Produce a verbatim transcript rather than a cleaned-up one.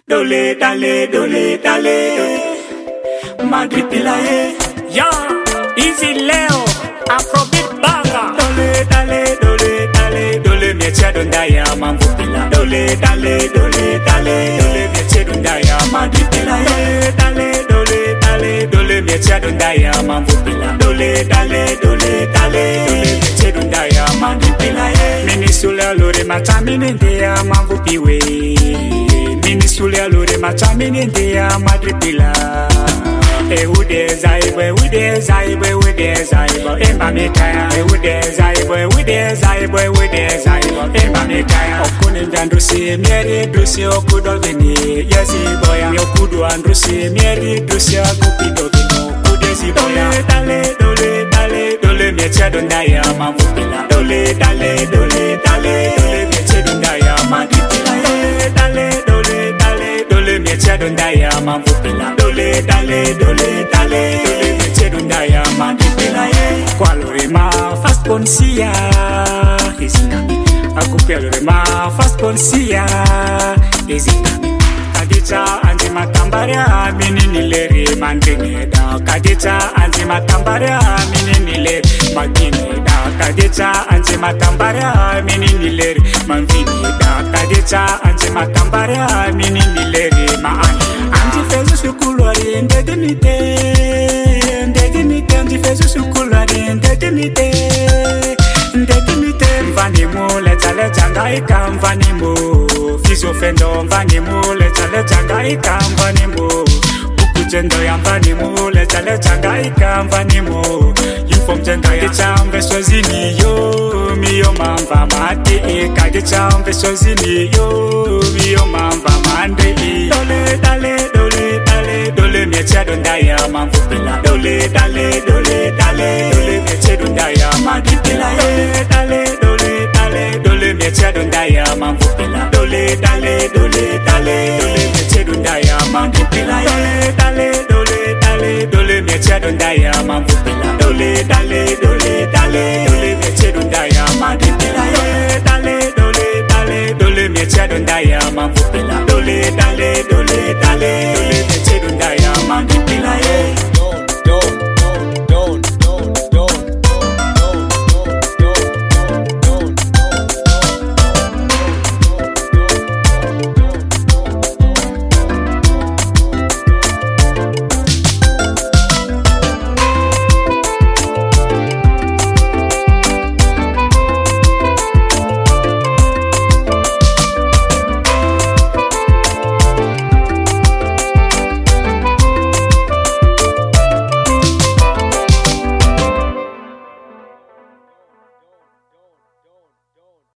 Dole, dale, dole, dale. Madrid pilaye. Yo, easy Leo, Afrobeat banger. Dole, dale, dole, dale. Dole miecha dondaya mambo pila. Dole, dale, dole, dale. Dole miecha dondaya Madrid pilaye. Dale, dole, dale. Dole miecha dondaya mambo pila. Dole, dale, dole, dale. Dole miecha dondaya Madrid pilaye. Minisule lore matamini ndia mambo piwe. Minisule lore matamini ndia Madrid pila. Ewude zaibo, ewude zaibo, ewude zaibo, emba mitaya. Ewude zaibo, ewude zaibo, ewude zaibo, emba mitaya. Okune ndandrusi mieri drusi okudo vini yesi boya. Mi okudu andrusi mieri drusi akupido vino kudezi boya. Dole, dole, dale, Dole miecha dondaya mambo pila. dole, dale, dole, dale. Dole miecha dondaya Madrid pilaye. Dale, dole, dale. Dole miecha dondaya mambo pila. Dole, dale, dole, dale. Dole miecha dondaya Madrid pilaye. Kwa lore ma fast ponsia Izikami Akupia lore ma fast ponsia Izikami Kadita anzi matambaria Minini leri mandineda Kadita anzi matambaria Minini leri magineda Kadita anzi matambaria Minini leri manvineda Kadita anzi matambaria Minini leri maani Anzi fezu sukulwari ndedimite Ndedimite anzi fezu sukulwari ndedimite Ndedimite mvanimu leta leta ngaika mvanimu Fizo fendo mvanimu leta leta ngaika mvanimu Ukutendo ya mvanimu leta leta ngaika mvanimu Yufom tenda ya chambe swazini yo Miyo mamba mati Kage chambe swazini yo Miyo mamba mande Dole, dale, dole, dale. Dole miecha dondaya mambo pila. Dole, dale, dole, dale. Dole miecha dondaya Madrid pilaye. Dale, dole, dale. Dole miecha dondaya mambo pila. Dole, dale, dole, dale. Dole miecha dondaya mambo pilaye. Dale, dole, dale. Dole miecha dondaya mambo pila. Dole, dale, dole, dale. Dole miecha dondaya Madrid pilaye. Dale, dole, dale. Dole miecha dondaya mambo pila. Dole, dale, dole, dale.